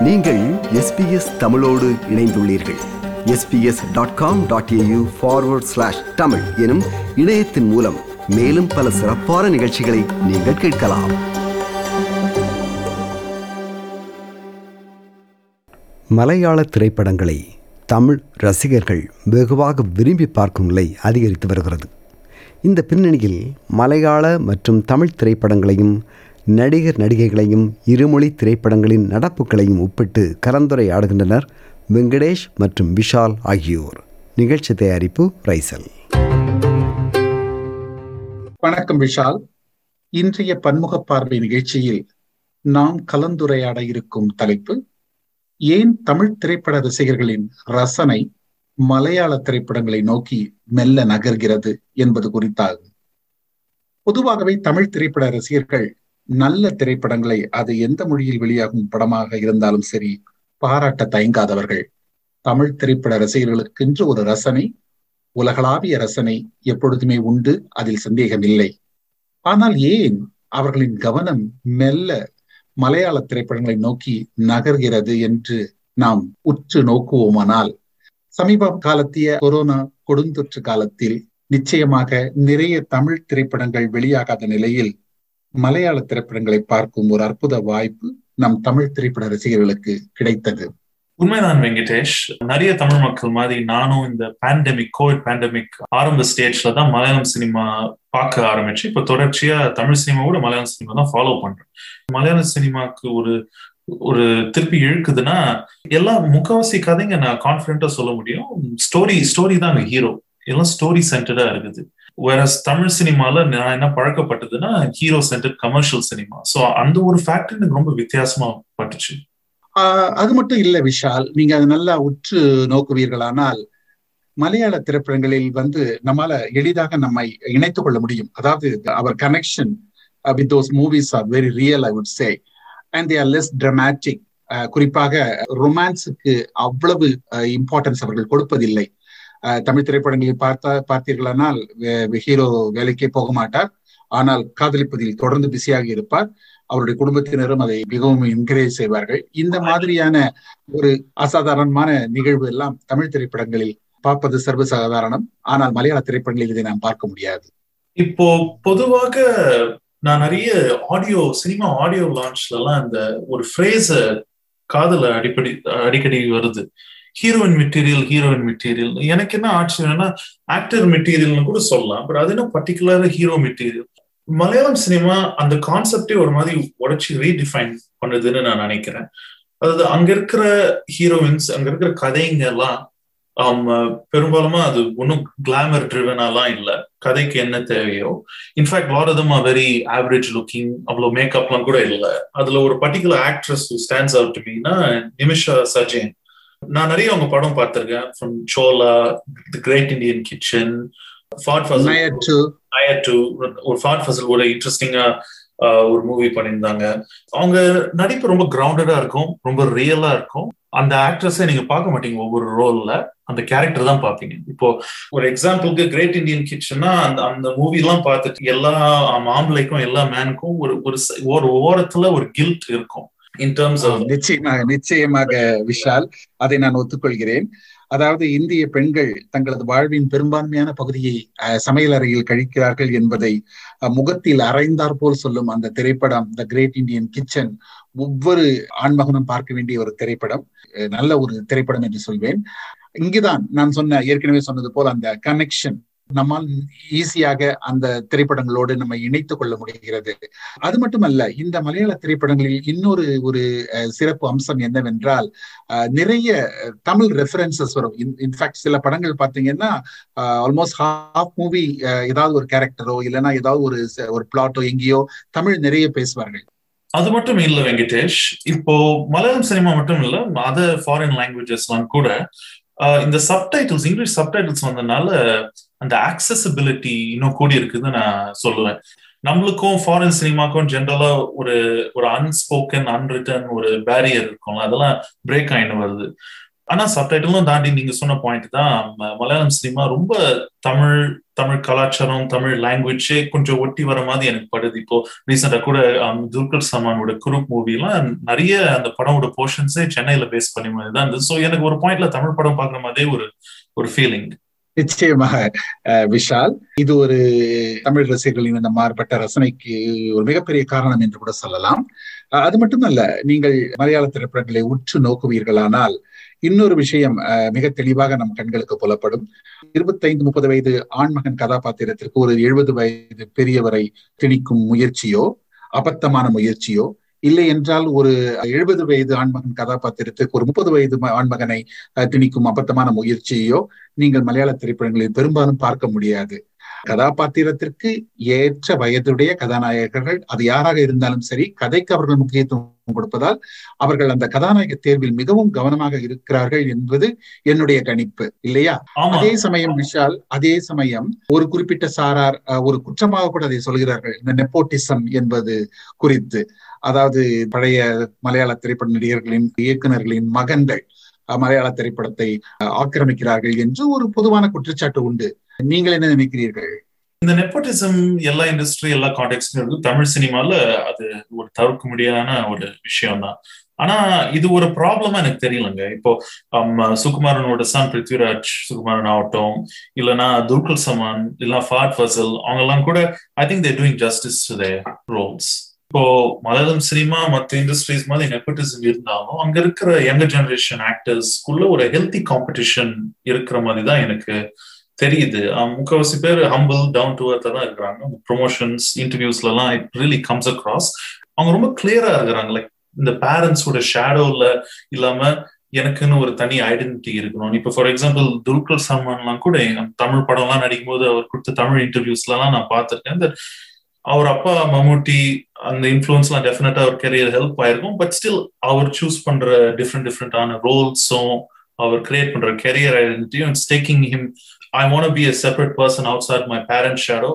நீங்கள் SBS தமிழோடு இணைந்துள்ளீர்கள். sbs.com.au/tamil எனும் இணையத்தின் மூலம் மேலும் பல சிறப்பான நிகழ்ச்சிகளை நீங்கள் கேட்கலாம். மலையாள திரைப்படங்களை தமிழ் ரசிகர்கள் வெகுவாக விரும்பி பார்க்கும் நிலை அதிகரித்து வருகிறது. இந்த பின்னணியில் மலையாள மற்றும் தமிழ் திரைப்படங்களையும் நடிகர் நடிகைகளையும் இருமொழி திரைப்படங்களின் நடப்புகளையும் ஒப்பிட்டு கலந்துரையாடுகின்றனர் வெங்கடேஷ் மற்றும் விஷால் ஆகியோர். நிகழ்ச்சி தயாரிப்பு ரைசல். வணக்கம் விஷால். இன்றைய பன்முக பார்வை நிகழ்ச்சியில் நாம் கலந்துரையாட இருக்கும் தலைப்பு, ஏன் தமிழ் திரைப்பட ரசிகர்களின் ரசனை மலையாள திரைப்படங்களை நோக்கி மெல்ல நகர்கிறது என்பது குறித்தாகும். பொதுவாகவே தமிழ் திரைப்பட ரசிகர்கள் நல்ல திரைப்படங்களை, அது எந்த மொழியில் வெளியாகும் படமாக இருந்தாலும் சரி, பாராட்ட தயங்காதவர்கள். தமிழ் திரைப்பட ரசிகர்களுக்கென்று ஒரு ரசனை, உலகளாவிய ரசனை எப்பொழுதுமே உண்டு, அதில் சந்தேகம் இல்லை. ஆனால் ஏன் அவர்களின் கவனம் மெல்ல மலையாள திரைப்படங்களை நோக்கி நகர்கிறது என்று நாம் உற்று நோக்குவோமானால், சமீப காலத்திய கொரோனா கொடுந்தொற்று காலத்தில் நிச்சயமாக நிறைய தமிழ் திரைப்படங்கள் வெளியாகாத நிலையில் மலையாள திரைப்படங்களை பார்க்கும் ஒரு அற்புத வாய்ப்பு நம் தமிழ் திரைப்பட ரசிகர்களுக்கு கிடைத்தது. உண்மைதான் வெங்கடேஷ். நிறைய தமிழ் மக்கள் மாதிரி நானும் இந்த கோவிட் பேண்டமிக் ஆரம்ப ஸ்டேஜ்ல தான் மலையாளம் சினிமா பார்க்க ஆரம்பிச்சு, இப்ப தொடர்ச்சியா தமிழ் சினிமாவோட மலையாளம் சினிமா தான் ஃபாலோ பண்றேன். மலையாள சினிமாக்கு ஒரு திருப்பி இழுக்குதுன்னா, எல்லா முக்காவாசி கதைங்க நான் கான்பிடண்டா சொல்ல முடியும், ஸ்டோரி தான் ஹீரோ, எல்லாம் ஸ்டோரி சென்டர்டா இருக்குது. வேறஸ் தமிழ் சினிமால நான் என்ன பழக்கப்பட்டதுன்னா hero center commercial cinema. So அந்த ஒரு ஃபேக்டர் எனக்கு ரொம்ப வித்தியாசமா பட்டுச்சு. அது மட்டும் இல்ல விஷால், நீங்க அதை நல்லா உற்று நோக்குவீர்களானால் மலையாள திரைப்படங்களில் நம்மால எளிதாக நம்மை இணைத்துக் கொள்ள முடியும். அதாவது அவர் connection with those movies are very real, I would say, and they are less dramatic. குறிப்பாக ரொமான்ஸுக்கு அவ்வளவு இம்பார்ட்டன்ஸ் அவர்கள் கொடுப்பதில்லை. தமிழ் திரைப்படங்களில் பார்த்தீர்களானால் ஹீரோ வேலைக்கே போக மாட்டார், ஆனால் காதலிப்பதில் தொடர்ந்து பிஸியாக இருப்பார். அவருடைய குடும்பத்தினரும் அதை மிகவும் என்கரேஜ் செய்வார்கள். இந்த மாதிரியான ஒரு அசாதாரணமான நிகழ்வு எல்லாம் தமிழ் திரைப்படங்களில் பார்ப்பது சர்வசாதாரணம். ஆனால் மலையாள திரைப்படங்களில் இதை நாம் பார்க்க முடியாது. இப்போ பொதுவாக நான் நிறைய சினிமா ஆடியோ லான்ச்ல எல்லாம் இந்த ஒரு ஃப்ரேஸ் காதல அடிக்கடி வருது, ஹீரோயின் மெட்டீரியல். எனக்கு என்ன ஆச்சரியம்னா, ஆக்டர் மெட்டீரியல்னு கூட சொல்லலாம், பட் அது என்ன பர்டிகுலரா ஹீரோ மெட்டீரியல். மலையாளம் சினிமா அந்த கான்செப்டே ஒரு மாதிரி உடைச்சு ரீடிஃபைன் பண்ணுதுன்னு நான் நினைக்கிறேன். அதாவது அங்க இருக்கிற ஹீரோயின்ஸ், அங்க இருக்கிற கதைங்க எல்லாம் பெரும்பாலுமா அது ஒன்னும் கிளாமர் ட்ரிவனாலாம் இல்ல. கதைக்கு என்ன தேவையோ, in fact lot of them are very average looking, அவ்வளவு மேக்கப்லாம் கூட இல்ல. அதுல ஒரு particular actress stands out to மீனா நிமிஷா சஜேன். நான் நிறைய அவங்க படம் பார்த்திருக்கேன், from Chola, the great Indian kitchen, Fahadh Faasil ஒரு இன்ட்ரெஸ்டிங்கா ஒரு மூவி பண்ணியிருந்தாங்க. அவங்க நடிப்பு ரொம்ப கிரவுண்டடா இருக்கும், ரொம்ப ரியலா இருக்கும். அந்த ஆக்ட்ரஸை நீங்க பார்க்க மாட்டீங்க ஒவ்வொரு ரோல்ல, அந்த கேரக்டர் தான் பார்ப்பீங்க. இப்போ ஒரு எக்ஸாம்பிளுக்கு கிரேட் இண்டியன் கிச்சன்னா, அந்த மூவி எல்லாம் பார்த்துட்டு எல்லா ஆம்பளைக்கும் எல்லா மேனுக்கும் ஒரு ஓரத்துல ஒரு கில்ட் இருக்கும். நிச்சயமாக விஷால், அதை நான் ஒத்துக்கொள்கிறேன். அதாவது இந்திய பெண்கள் தங்களது வாழ்வின் பெரும்பான்மையான பகுதியை சமையலறையில் கழிக்கிறார்கள் என்பதை முகத்தில் அரைந்தார் போல் சொல்லும் அந்த திரைப்படம் த கிரேட் இண்டியன் கிச்சன் ஒவ்வொரு ஆண்மகனும் பார்க்க வேண்டிய ஒரு திரைப்படம், நல்ல ஒரு திரைப்படம் என்று சொல்வேன். இங்குதான் நான் ஏற்கனவே சொன்னது போல் அந்த கனெக்ஷன் நம்மால் ஈஸியாக அந்த திரைப்படங்களோடு நம்ம இணைத்துக் கொள்ள முடிகிறது. அது மட்டுமல்ல, இந்த மலையாள திரைப்படங்களில் இன்னொரு சிறப்பு அம்சம் என்னவென்றால், நிறைய தமிழ் ரெஃபரன்சஸ் வரும். இன்ஃபேக்ட் சில படங்கள் பார்த்தீங்கன்னா ஆல்மோஸ்ட் ஹாஃப் மூவி ஏதாவது ஒரு கேரக்டரோ இல்லைன்னா ஏதாவது ஒரு பிளாட்டோ எங்கேயோ தமிழ் நிறைய பேசுவார்கள். அது மட்டும் இல்ல வெங்கடேஷ், இப்போ மலையாளம் சினிமா மட்டும் இல்ல, அதர் ஃபாரின் லாங்குவேஜஸ் எல்லாம் கூட இந்த சப்டைட்டில்ஸ், இங்கிலீஷ் சப்டைட்டில்ஸ் வந்ததுனால அந்த ஆக்சசிபிலிட்டி இன்னும் கூடி இருக்குதுன்னு நான் சொல்லுவேன். நம்மளுக்கும் ஃபாரின் சினிமாக்கும் ஜென்ரலா ஒரு அன்ஸ்போக்கன் அன்ரிட்டன் ஒரு பேரியர் இருக்கும்ல, அதெல்லாம் பிரேக் ஆயின்னு வருது. ஆனா சப்டைட்டிலும் தாண்டி நீங்க சொன்ன பாயிண்ட் தான், மலையாளம் சினிமா ரொம்ப தமிழ் தமிழ் கலாச்சாரம் தமிழ் லாங்குவேஜே கொஞ்சம் ஒட்டி வர மாதிரி எனக்கு படுது. இப்போ ரீசெண்டா கூட துல்கர் சல்மானோட குரூப் மூவிலாம் நிறைய அந்த படமோட போர்ஷன்ஸே சென்னையில பேஸ் பண்ணி மாதிரி தான் இருந்தது. ஸோ எனக்கு ஒரு பாயிண்ட்ல தமிழ் படம் பார்க்குற மாதிரியே ஒரு ஃபீலிங். நிச்சயமாக விஷால், இது ஒரு தமிழ் ரசிகர்களின் இந்த மாறுபட்ட ரசனைக்கு ஒரு மிகப்பெரிய காரணம் என்று கூட சொல்லலாம். அது மட்டுமல்ல, நீங்கள் மலையாள திரைப்படங்களை உற்று நோக்குவீர்களானால் இன்னொரு விஷயம் மிக தெளிவாக நம் கண்களுக்கு புலப்படும். 25-30 வயது ஆண்மகன் கதாபாத்திரத்திற்கு ஒரு 70 வயது பெரியவரை திணிக்கும் முயற்சியோ அபத்தமான முயற்சியோ, இல்லை என்றால் ஒரு 70 வயது ஆண்மகன் கதாபாத்திரத்துக்கு ஒரு 30 வயது ஆண்மகனை திணிக்கும் அபத்தமான முயற்சியோ நீங்கள் மலையாள திரைப்படங்களில் பெரும்பாலும் பார்க்க முடியாது. கதாபாத்திரத்திற்கு ஏற்ற வயதுடைய கதாநாயகர்கள், அது யாராக இருந்தாலும் சரி, கதைக்கு அவர்கள் முக்கியத்துவம் கொடுப்பதால் அவர்கள் அந்த கதாநாயக தேர்வில் மிகவும் கவனமாக இருக்கிறார்கள் என்பது என்னுடைய கணிப்பு, இல்லையா? அதே சமயம் விஷால், அதே சமயம் ஒரு குறிப்பிட்ட சாரார் ஒரு குற்றமாக கூட அதை சொல்கிறார்கள், இந்த நெப்போட்டிசம் என்பது குறித்து. அதாவது பழைய மலையாள திரைப்பட நடிகர்களின் இயக்குநர்களின் மகன்கள் மலையாள திரைப்படத்தை ஆக்கிரமிக்கிறார்கள் என்று ஒரு பொதுவான குற்றச்சாட்டு உண்டு. நீங்கள் என்ன நினைக்கிறீர்கள்? இந்த நெப்போட்டிசம் எல்லா இண்டஸ்ட்ரி எல்லா கான்டெக்ட்லயும் இருக்கு. தமிழ் சினிமால அது ஒரு தவிர்க்க முடியாத ஒரு விஷயம் தான். ஆனா இது ஒரு ப்ராப்ளமா எனக்கு தெரியலங்க. இப்போ சுகுமாரனோட சன் பிருத்விராஜ் சுகுமாரன் ஆகட்டும், இல்லைன்னா துல்கர் சல்மான், இல்லைன்னா ஃபஹத் ஃபாசில், அவங்க எல்லாம் கூட I think they're doing justice to their roles. இப்போ மலையாளம் சினிமா மற்ற இண்டஸ்ட்ரீஸ் மாதிரி நெப்போட்டிசம் இருந்தாலும் அங்க இருக்கிற யங்கர் ஜெனரேஷன் ஆக்டர்ஸ்குள்ள ஒரு ஹெல்த்தி காம்படிஷன் இருக்கிற மாதிரி தான் எனக்கு தெரியுது. முக்கால்வாசி பேர் ஹம்பிள் டவுன் டு அர்த்தா தான் இருக்கிறாங்க. ப்ரொமோஷன்ஸ் இன்டர்வியூஸ்ல எல்லாம் இட் ரியலி கம்ஸ் அக்ராஸ். அவங்க ரொம்ப கிளியரா இருக்கிறாங்க. லைக் இந்த பேரண்ட்ஸோட ஷேடோல இல்லாம எனக்குன்னு ஒரு தனி ஐடென்டிட்டி இருக்கணும். இப்போ ஃபார் எக்ஸாம்பிள் துல்கர் சல்மான்லாம் கூட தமிழ் படம் எல்லாம் நடிக்கும் போது அவர் கொடுத்த தமிழ் இன்டர்வியூஸ்ல எல்லாம் நான் பார்த்திருக்கேன். அவர் அப்பா மம்முட்டி அந்த இன்ஃப்ளூயன்ஸ் எல்லாம் டெஃபினட்டா அவர் கெரியர் ஹெல்ப் ஆயிருக்கும். பட் ஸ்டில் அவர் சூஸ் பண்ற டிஃப்ரெண்டான ரோல்ஸும் அவர் கிரியேட் பண்ற கெரியர் ஐடென்டிட்டியும் it's taking him I want to be a separate person outside my parents' shadow.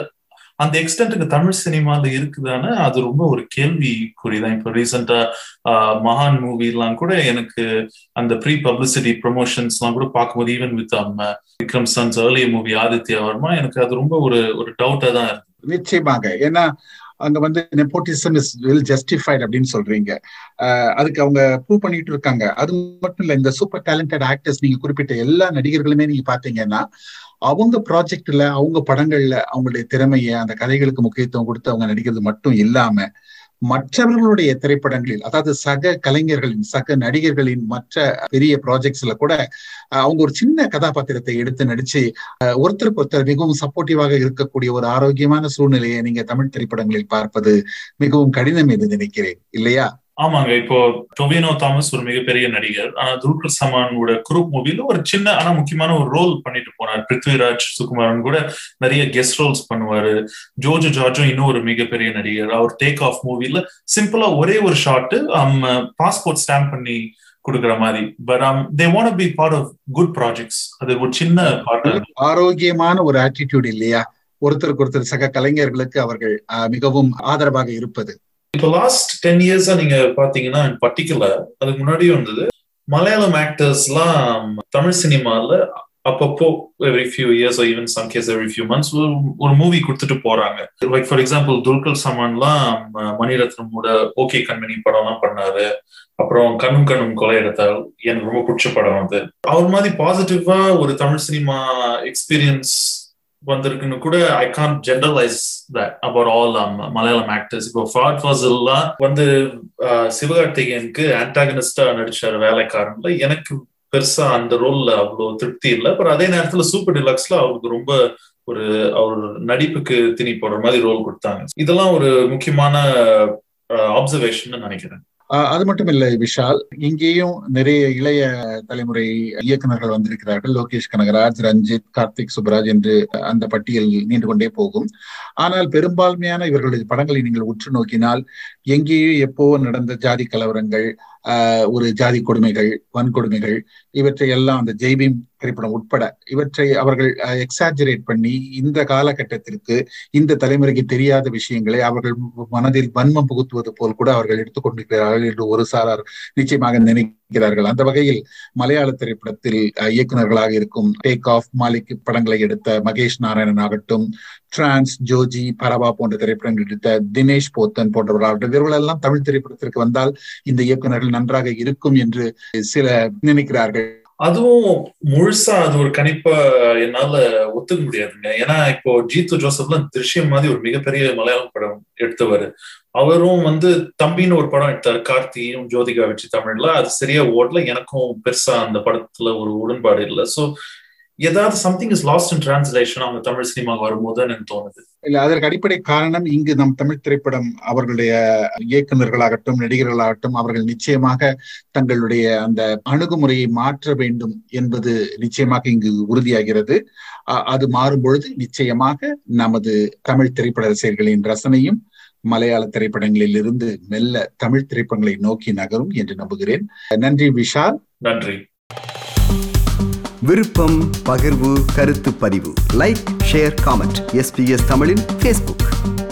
அந்த எக்ஸ்டென்ட்டுக்கு தமிழ் சினிமால இருக்குதானே அது ரொம்ப ஒரு கேள்விக்குறிதான். இப்போ ரீசெண்டா மகான் மூவிலாம் கூட எனக்கு அந்த ப்ரீ பப்ளிசிட்டி ப்ரொமோஷன்ஸ் எல்லாம் கூட பார்க்கும்போது, even with Vikram son's early movie Aditya Varma, எனக்கு அது ரொம்ப ஒரு டவுட்டா தான் இருக்கு. நிச்சயமாக. ஏன்னா அங்க வந்து நெப்போட்டிசம் இஸ் வெல் ஜஸ்டிஃபைட் அப்படின்னு சொல்றீங்க. அதுக்கு அவங்க ப்ரூவ் பண்ணிட்டு இருக்காங்க. அது மட்டும் இல்ல, இந்த சூப்பர் டேலண்டட் ஆக்டர்ஸ் நீங்க குறிப்பிட்ட எல்லா நடிகர்களுமே நீங்க பாத்தீங்கன்னா அவங்க ப்ராஜெக்ட்ல அவங்க படங்கள்ல அவங்களுடைய திறமையை அந்த கதைகளுக்கு முக்கியத்துவம் கொடுத்து அவங்க நடிக்கிறது மட்டும் இல்லாம மற்றவர்களுடைய திரைப்படங்களில், அதாவது சக கலைஞர்களின் சக நடிகர்களின் மற்ற பெரிய ப்ராஜெக்ட்ஸ்ல கூட அவங்க ஒரு சின்ன கதாபாத்திரத்தை எடுத்து நடிச்சு ஒருத்தருக்கு ஒருத்தர் மிகவும் சப்போர்ட்டிவாக இருக்கக்கூடிய ஒரு ஆரோக்கியமான சூழ்நிலையை நீங்க தமிழ் திரைப்படங்களில் பார்ப்பது மிகவும் கடினம் என்று நினைக்கிறேன், இல்லையா? ஆமாங்க. இப்போ டொவினோ தாமஸ் ஒரு மிகப்பெரிய நடிகர். ஆனா துல்கர் சல்மானோட குரூப் மூவில ஒரு சின்ன ஆனா முக்கியமான ஒரு ரோல் பண்ணிட்டு போனார். பிருத்விராஜ் சுகுமாரன் கூட நிறைய கெஸ்ட் ரோல்ஸ் பண்ணுவாரு. ஜோஜோ ஜார்ஜும் இன்னும் ஒரு மிகப்பெரிய நடிகர். அவர் டேக் ஆஃப் மூவில சிம்பிளா ஒரே ஒரு ஷாட் பாஸ்போர்ட் ஸ்டாம்ப் பண்ணி கொடுக்குற மாதிரி. But they want to be part of good projects. அது ஒரு சின்ன பாட்டு. ஆரோக்கியமான ஒரு ஆட்டிடியூட் இல்லையா? ஒருத்தருக்கு ஒருத்தர் சக கலைஞர்களுக்கு அவர்கள் மிகவும் ஆதரவாக இருப்பது. இப்போ லாஸ்ட் 10 இயர்ஸா நீங்க பாத்தீங்கன்னா இன் பர்டிகுலர், அதுக்கு முன்னாடியும் வந்தது, மலையாளம் ஆக்டர்ஸ் எல்லாம் தமிழ் சினிமால அப்பப்போ every few years or even some case every few months ஒரு மூவி கொடுத்துட்டு போறாங்க. லைக் ஃபார் எக்ஸாம்பிள் துல்கர் சல்மான்லாம் மணிரத்னமோட ஓகே கண்மணி படம் எல்லாம் பண்ணாரு. அப்புறம் கண்ணும் கண்ணும் கொலையெடுத்தால் எனக்கு ரொம்ப பிடிச்ச படம் அது. அவர் மாதிரி பாசிட்டிவா ஒரு தமிழ் சினிமா எக்ஸ்பீரியன்ஸ் வந்திருக்குன்னு கூட I can't generalize that about all Malayalam actors. இப்போ ஃபஹத் ஃபாசில்லாம் வந்து சிவகார்த்திகேயனுக்கு ஆன்டாகனிஸ்டா நடிச்சாரு வேலைக்காரன்ல. எனக்கு பெருசா அந்த ரோல்ல அவ்வளவு திருப்தி இல்லை. பட் அதே நேரத்துல சூப்பர் டிலக்ஸ்ல அவருக்கு ரொம்ப அவர் நடிப்புக்கு திணி போடுற மாதிரி ரோல் கொடுத்தாங்க. இதெல்லாம் ஒரு முக்கியமான அப்சர்வேஷன் நினைக்கிறேன். அது மட்டும் இல்லை விஷால், இங்கேயும் நிறைய இளைய தலைமுறை இயக்குநர்கள் வந்திருக்கிறார்கள். லோகேஷ் கனகராஜ், ரஞ்சித், கார்த்திக் சுப்ராஜ் என்று அந்த பட்டியல் நீண்டு கொண்டே போகும். ஆனால் பெரும்பான்மையான இவர்களுடைய படங்களை நீங்கள் உற்று நோக்கினால் எங்கேயோ எப்போ நடந்த ஜாதி கலவரங்கள், ஒரு ஜாதி கொடுமைகள், வன்கொடுமைகள், இவற்றை எல்லாம் அந்த ஜெய்பீம் திரைப்படம் உட்பட இவற்றை அவர்கள் எக்ஸாஜரேட் பண்ணி இந்த காலகட்டத்திற்கு இந்த தலைமுறைக்கு தெரியாத விஷயங்களை அவர்கள் மனதில் வன்மம் புகுத்துவது போல் கூட அவர்கள் எடுத்துக்கொண்டிருக்கிறார்கள் என்று ஒரு சாரார் நிச்சயமாக இருக்கிறார்கள். அந்த வகையில் மலையாள திரைப்படத்தில் இயக்குநர்களாக இருக்கும் டேக் ஆஃப், மாலிக் படங்களை எடுத்த மகேஷ் நாராயணன் ஆகட்டும், டிரான்ஸ், ஜோஜி, பரவா போன்ற திரைப்படங்கள் எடுத்த தினேஷ் போத்தன் போன்றவர்களாகட்டும், இவர்களெல்லாம் தமிழ் திரைப்படத்திற்கு வந்தால் இந்த இயக்குநர்கள் நன்றாக இருக்கும் என்று சில நினைக்கிறார்கள். அதுவும் முழுசா அது ஒரு கணிப்பா என்னால ஒத்துக்க முடியாதுங்க. ஏன்னா இப்போ ஜீத்து ஜோசப்லாம் திருஷ்யம் மாதிரி ஒரு மிகப்பெரிய மலையாளம் படம் எடுத்தவர். அவரும் தம்பின்னு ஒரு படம் எடுத்தாரு, கார்த்தியும் ஜோதிகா வச்சு தமிழ்ல. அது சரியா ஓடல. எனக்கும் பெருசா அந்த படத்துல ஒரு உடன்பாடு இல்லை. சோ ஏதாவது something is lost in translation அவங்க தமிழ் சினிமாவுக்கு வரும்போது எனக்கு தோணுது. இல்ல, அதற்கு அடிப்படை காரணம் இங்கு நம் தமிழ் திரைப்படம் அவர்களுடைய இயக்குநர்களாகட்டும், நடிகர்களாகட்டும், அவர்கள் நிச்சயமாக தங்களுடைய அந்த அணுகுமுறையை மாற்ற வேண்டும் என்பது நிச்சயமாக இங்கு உறுதியாகிறது. அது மாறும் பொழுது நிச்சயமாக நமது தமிழ் திரைப்பட ரசிகர்களின் ரசனையும் மலையாள திரைப்படங்களில் இருந்து மெல்ல தமிழ் திரைப்படங்களை நோக்கி நகரும் என்று நம்புகிறேன். நன்றி விஷால். நன்றி. விருப்பம், பகிர்வு, கருத்து பதிவு, லைக், ஷேர், காமெண்ட். SBS தமிழின் Facebook.